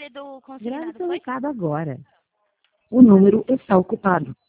do Grave consignado, seu foi? recado agora. O número está ocupado.